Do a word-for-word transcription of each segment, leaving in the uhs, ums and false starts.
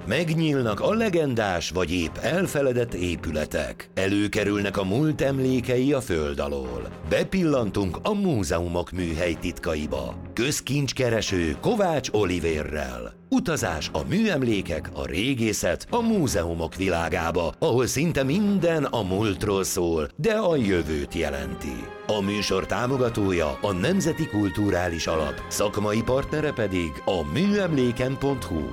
Megnyílnak a legendás vagy épp elfeledett épületek. Előkerülnek a múlt emlékei a föld alól. Bepillantunk a múzeumok műhely titkaiba. Közkincskereső Kovács Olivérrel. Utazás a műemlékek, a régészet, a múzeumok világába, ahol szinte minden a múltról szól, de a jövőt jelenti. A műsor támogatója a Nemzeti Kulturális Alap, szakmai partnere pedig a műemléken pont hu.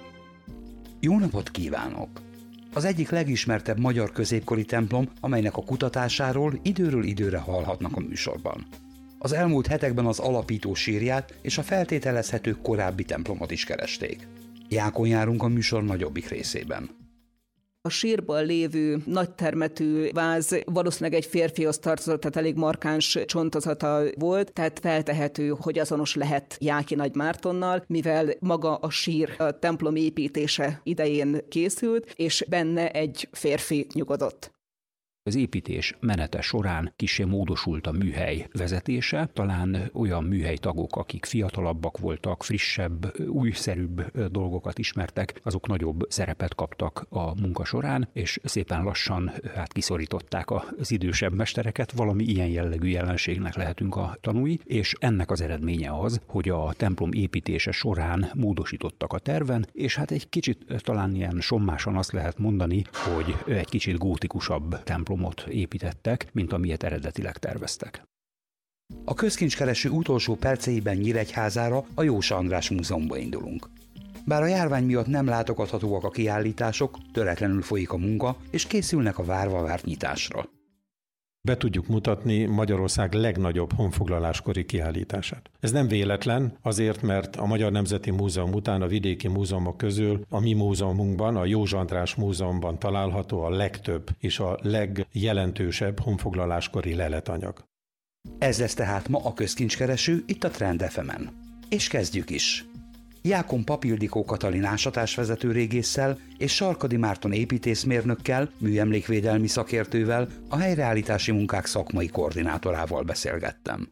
Jó napot kívánok! Az egyik legismertebb magyar középkori templom, amelynek a kutatásáról időről időre hallhatnak a műsorban. Az elmúlt hetekben az alapító sírját és a feltételezhető korábbi templomot is keresték. Jákon járunk a műsor nagyobbik részében. A sírban lévő nagytermetű váz valószínűleg egy férfihoz tartozott, tehát elég markáns csontozata volt, tehát feltehető, hogy azonos lehet Jáki Nagy Mártonnal, mivel maga a sír a templom építése idején készült, és benne egy férfi nyugodott. Az építés menete során kissé módosult a műhely vezetése, talán olyan műhelytagok, akik fiatalabbak voltak, frissebb, újszerűbb dolgokat ismertek, azok nagyobb szerepet kaptak a munka során, és szépen lassan hát kiszorították az idősebb mestereket, valami ilyen jellegű jelenségnek lehetünk a tanúi, és ennek az eredménye az, hogy a templom építése során módosítottak a terven, és hát egy kicsit talán ilyen sommásan azt lehet mondani, hogy egy kicsit gótikusabb templom építettek, mint amilyet eredetileg terveztek. A közkincskereső utolsó perceiben Nyíregyházára, a Jósa András Múzeumba indulunk. Bár a járvány miatt nem látogathatóak a kiállítások, töretlenül folyik a munka, és készülnek a várva várt nyitásra. Be tudjuk mutatni Magyarország legnagyobb honfoglaláskori kiállítását. Ez nem véletlen, azért, mert a Magyar Nemzeti Múzeum után a vidéki múzeumok közül a mi múzeumunkban, a Józsa András Múzeumban található a legtöbb és a legjelentősebb honfoglaláskori leletanyag. Ez lesz tehát ma a közkincskereső itt a Trend ef emen. És kezdjük is! Jákon Papildikó Katalin ásatásvezető régésszel és Sarkadi Márton építészmérnökkel, műemlékvédelmi szakértővel, a helyreállítási munkák szakmai koordinátorával beszélgettem.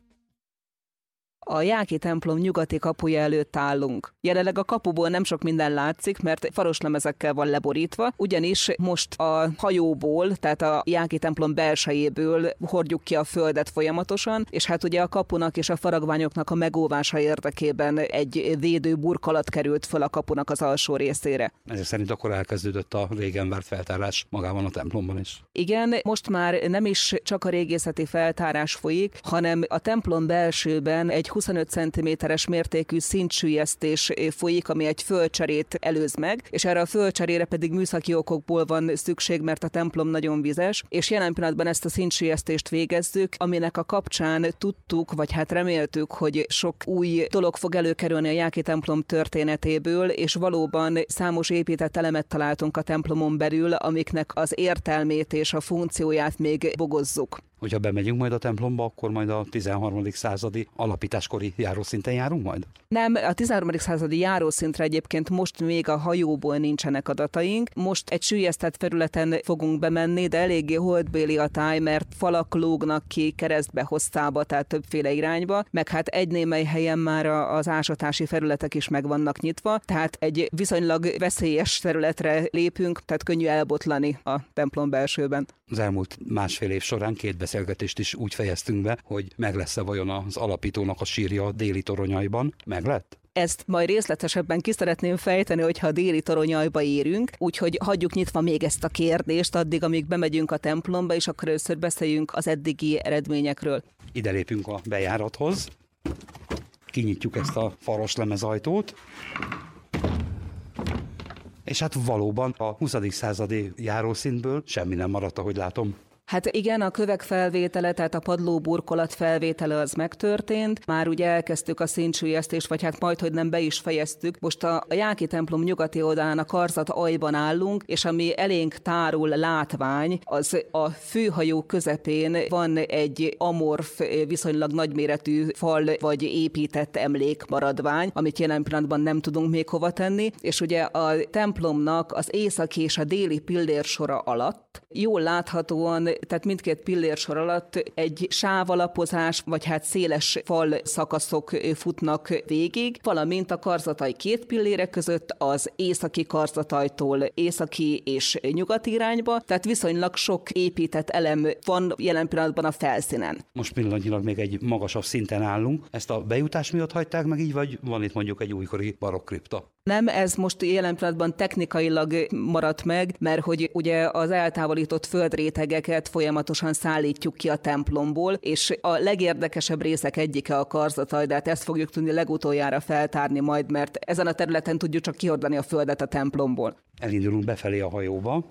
A Jáki templom nyugati kapuja előtt állunk. Jelenleg a kapuból nem sok minden látszik, mert faroslemezekkel van leborítva, ugyanis most a hajóból, tehát a Jáki templom belsejéből hordjuk ki a földet folyamatosan, és hát ugye a kapunak és a faragványoknak a megóvása érdekében egy védő burkolat került föl a kapunak az alsó részére. Ezek szerint akkor elkezdődött a régen várt feltárás magában a templomban is. Igen, most már nem is csak a régészeti feltárás folyik, hanem a templom belsőben egy huszonöt centiméteres mértékű szintsüllyesztés folyik, ami egy földcserét előz meg, és erre a földcserére pedig műszaki okokból van szükség, mert a templom nagyon vizes, és jelen pillanatban ezt a szintsüllyesztést végezzük, aminek a kapcsán tudtuk, vagy hát reméltük, hogy sok új dolog fog előkerülni a Jáki templom történetéből, és valóban számos épített elemet találtunk a templomon belül, amiknek az értelmét és a funkcióját még bogozzuk. Hogyha bemegyünk majd a templomba, akkor majd a tizenharmadik századi alapításkori járószinten járunk majd? Nem, a tizenharmadik századi járószintre egyébként most még a hajóból nincsenek adataink. Most egy süllyesztett felületen fogunk bemenni, de eléggé holdbéli a táj, mert falak lógnak ki keresztbe, hosszába, tehát többféle irányba, meg hát egy némely helyen már az ásatási felületek is meg vannak nyitva, tehát egy viszonylag veszélyes területre lépünk, tehát könnyű elbotlani a templom belsőben. Az elmúlt másfél év során két beszélgetést is úgy fejeztünk be, hogy meg lesz-e vajon az alapítónak a sírja déli toronyaiban. Meg lett? Ezt majd részletesebben ki szeretném fejteni, hogyha a déli toronyaiba érünk, úgyhogy hagyjuk nyitva még ezt a kérdést addig, amíg bemegyünk a templomba, és akkor először beszéljünk az eddigi eredményekről. Ide lépünk a bejárathoz, kinyitjuk ezt a faroslemezajtót, és hát valóban a huszadik századi járószintből semmi nem maradt, ahogy látom. Hát igen, a kövek felvétele, tehát a padlóburkolat felvétele az megtörtént. Már ugye elkezdtük a szintsüllyesztést, vagy hát majd, hogy nem be is fejeztük. Most a Jáki templom nyugati oldalán a karzat aljban állunk, és ami elénk tárul látvány, az a főhajó közepén van egy amorf, viszonylag nagyméretű fal vagy épített emlékmaradvány, amit jelen pillanatban nem tudunk még hova tenni, és ugye a templomnak az északi és a déli pillérsora alatt jól láthatóan tehát mindkét pillérsor alatt egy sávalapozás, vagy hát széles fal szakaszok futnak végig, valamint a karzataj két pillére között az északi karzatajtól északi és nyugati irányba, tehát viszonylag sok épített elem van jelen pillanatban a felszínen. Most pillanatnyilag még egy magasabb szinten állunk. Ezt a bejutás miatt hagyták meg így, vagy van itt mondjuk egy újkori barokk kripta? Nem, ez most jelen pillanatban technikailag maradt meg, mert hogy ugye az eltávolított földrétegeket folyamatosan szállítjuk ki a templomból, és a legérdekesebb részek egyike a karzataj, de hát ezt fogjuk tudni legutoljára feltárni majd, mert ezen a területen tudjuk csak kihordani a földet a templomból. Elindulunk befelé a hajóba.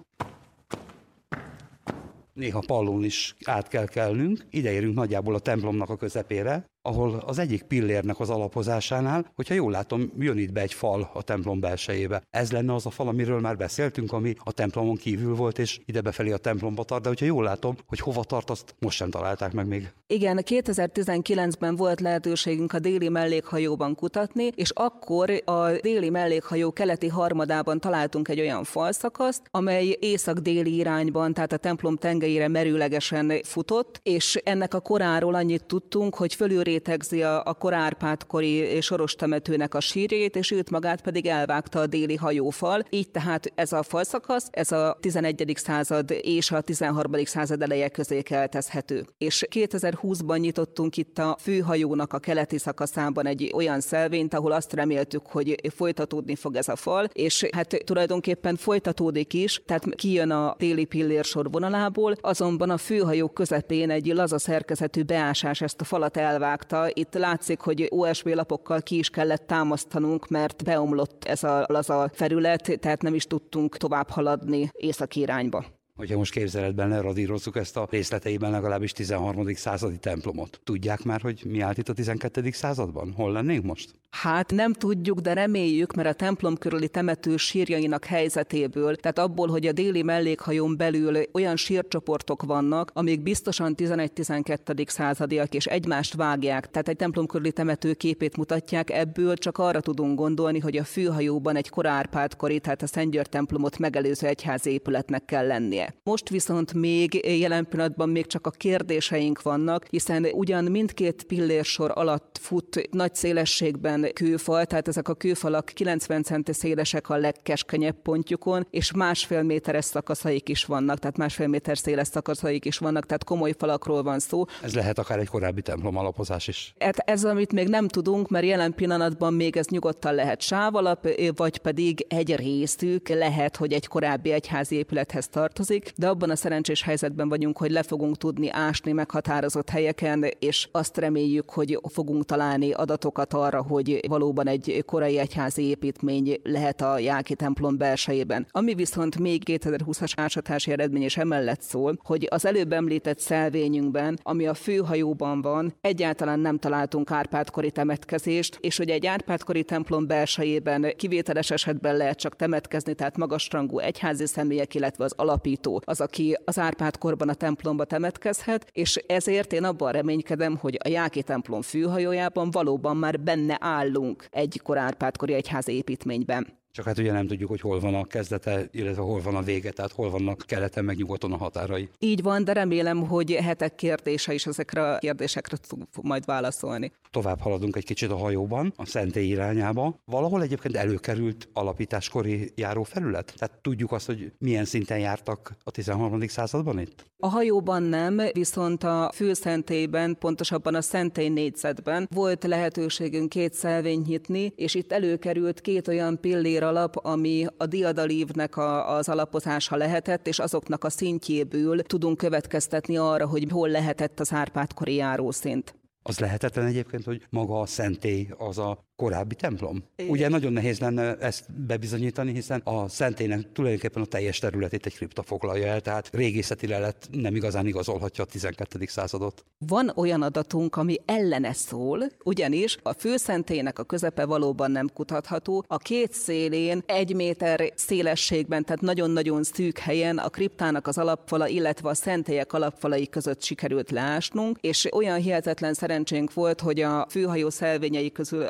Néha pallón is át kell kelnünk, ideérünk nagyjából a templomnak a közepére, ahol az egyik pillérnek az alapozásánál, hogyha jól látom, jön itt be egy fal a templom belsejébe. Ez lenne az a fal, amiről már beszéltünk, ami a templomon kívül volt, és ide befelé a templomba tart, de hogyha jól látom, hogy hova tart, azt most sem találták meg még. Igen, kétezer-tizenkilencben volt lehetőségünk a déli mellékhajóban kutatni, és akkor a déli mellékhajó keleti harmadában találtunk egy olyan falszakaszt, amely észak-déli irányban, tehát a templom tengelyére merőlegesen futott, és ennek a koráról annyit tudtunk, hogy fölül rétegzi a, a kor Árpád-kori soros temetőnek a sírjét, és őt magát pedig elvágta a déli hajófal. Így tehát ez a falszakasz, ez a tizenegyedik század és a tizenharmadik század eleje közé keltezhető. És kétezer-húszban nyitottunk itt a főhajónak a keleti szakaszában egy olyan szelvényt, ahol azt reméltük, hogy folytatódni fog ez a fal, és hát tulajdonképpen folytatódik is, tehát kijön a déli pillérsor vonalából, azonban a főhajó közepén egy laza szerkezetű beásás ezt a falat elvágta. Itt látszik, hogy o es bé lapokkal ki is kellett támasztanunk, mert beomlott ez a laza felület, tehát nem is tudtunk tovább haladni északi irányba. Hogyha most képzeletben leradírozzuk ezt a részleteiben legalábbis tizenharmadik századi templomot. Tudják már, hogy mi állt itt a tizenkettedik században? Hol lennénk most? Hát nem tudjuk, de reméljük, mert a templom körüli temető sírjainak helyzetéből, tehát abból, hogy a déli mellékhajón belül olyan sírcsoportok vannak, amik biztosan tizenegy-tizenkettedik századiak és egymást vágják, tehát egy templom körüli temető képét mutatják, ebből csak arra tudunk gondolni, hogy a főhajóban egy kor Árpád-kori, tehát a Szent György templomot megelőző egyházi épületnek kell lennie. Most viszont még jelen pillanatban még csak a kérdéseink vannak, hiszen ugyan mindkét pillérsor alatt fut nagy szélességben kőfal, tehát ezek a kőfalak kilencven centi szélesek a legkeskenyebb pontjukon, és másfél méteres szakaszaik is vannak, tehát másfél méter széles szakaszaik is vannak, tehát komoly falakról van szó. Ez lehet akár egy korábbi templom alapozás is. Hát ez, amit még nem tudunk, mert jelen pillanatban még ez nyugodtan lehet sávalap, vagy pedig egy részük lehet, hogy egy korábbi egyházi épülethez tartozik, de abban a szerencsés helyzetben vagyunk, hogy le fogunk tudni ásni meghatározott helyeken, és azt reméljük, hogy fogunk találni adatokat arra, hogy valóban egy korai egyházi építmény lehet a Jáki templom belsejében. Ami viszont még kétezer-húszas ásatási eredmény is emellett szól, hogy az előbb említett szelvényünkben, ami a főhajóban van, egyáltalán nem találtunk Árpád-kori temetkezést, és hogy egy Árpád-kori templom belsejében kivételes esetben lehet csak temetkezni, tehát magasrangú egyházi személyek, illetve az alapító az, aki az Árpád-korban a templomba temetkezhet, és ezért én abban reménykedem, hogy a Jáki templom főhajójában valóban már benne állunk egy kor Árpád-kori egyházi építményben. Csak hát ugye nem tudjuk, hogy hol van a kezdete, illetve hol van a vége, tehát hol vannak keleten meg nyugaton a határai. Így van, de remélem, hogy hetek kérdése is ezekre a kérdésekre tud majd válaszolni. Tovább haladunk egy kicsit a hajóban, a szentély irányába. Valahol egyébként előkerült alapításkori járófelület? Tehát tudjuk azt, hogy milyen szinten jártak a tizenharmadik században itt? A hajóban nem, viszont a főszentélyben, pontosabban a szentély négyzetben volt lehetőségünk két szelvényt nyitni, és itt előkerült két olyan pillér alap, ami a diadalívnek a, az alapozása lehetett, és azoknak a szintjéből tudunk következtetni arra, hogy hol lehetett az Árpád-kori járószint. Az lehetetlen egyébként, hogy maga a szentély az a korábbi templom? Ugye nagyon nehéz lenne ezt bebizonyítani, hiszen a szentélynek tulajdonképpen a teljes területét egy kripta foglalja el, tehát régészeti lelet nem igazán igazolhatja a tizenkettedik századot. Van olyan adatunk, ami ellene szól, ugyanis a főszentélynek a közepe valóban nem kutatható. A két szélén egy méter szélességben, tehát nagyon-nagyon szűk helyen a kriptának az alapfala, illetve a szentélyek alapfalai között sikerült leásnunk, és olyan hihetetlen szerencsénk volt, hogy a főhajó szelvényei közül a déli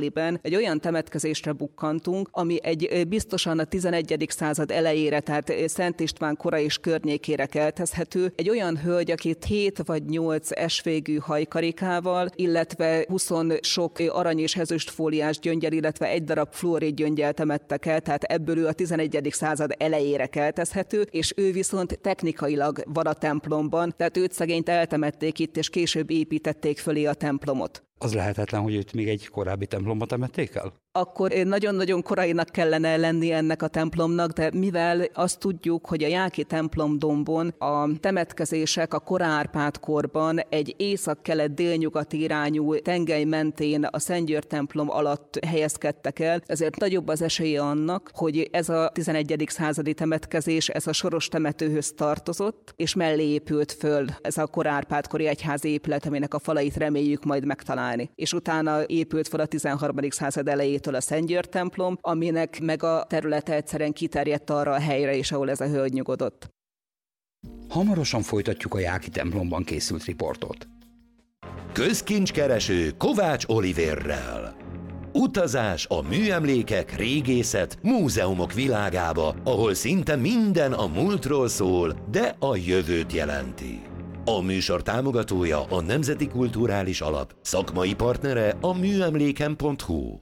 közeliben egy olyan temetkezésre bukkantunk, ami egy biztosan a tizenegyedik század elejére, tehát Szent István kora és környékére keltezhető. Egy olyan hölgy, akit hét vagy nyolc esvégű hajkarikával, illetve huszon sok arany és ezüstfóliás gyöngyel, illetve egy darab fluorid gyöngyel temettek el, tehát ebből ő a tizenegyedik század elejére keltezhető, és ő viszont technikailag van a templomban, tehát őt szegényt eltemették itt, és később építették fölé a templomot. Az lehetetlen, hogy őt még egy korábbi templomba temették el? Akkor nagyon-nagyon korainak kellene lenni ennek a templomnak, de mivel azt tudjuk, hogy a Jáki templom dombon a temetkezések a Kora Árpád korban egy észak-kelet-délnyugat irányú tengely mentén a Szent György templom alatt helyezkedtek el, ezért nagyobb az esélye annak, hogy ez a tizenegyedik századi temetkezés, ez a Soros temetőhöz tartozott, és mellé épült föl ez a Kora Árpád-kori egyházi épület, aminek a falait reméljük majd megtalálni. És utána épült fel a tizenharmadik század elejét a Szent György templom, aminek meg a területe egyszerűen kiterjedt arra a helyre is, ahol ez a hölgy nyugodott. Hamarosan folytatjuk a Jáki templomban készült riportot. Közkincskereső Kovács Olivérrel. Utazás a műemlékek, régészet, múzeumok világába, ahol szinte minden a múltról szól, de a jövőt jelenti. A műsor támogatója a Nemzeti Kulturális Alap, szakmai partnere a műemléken pont hu.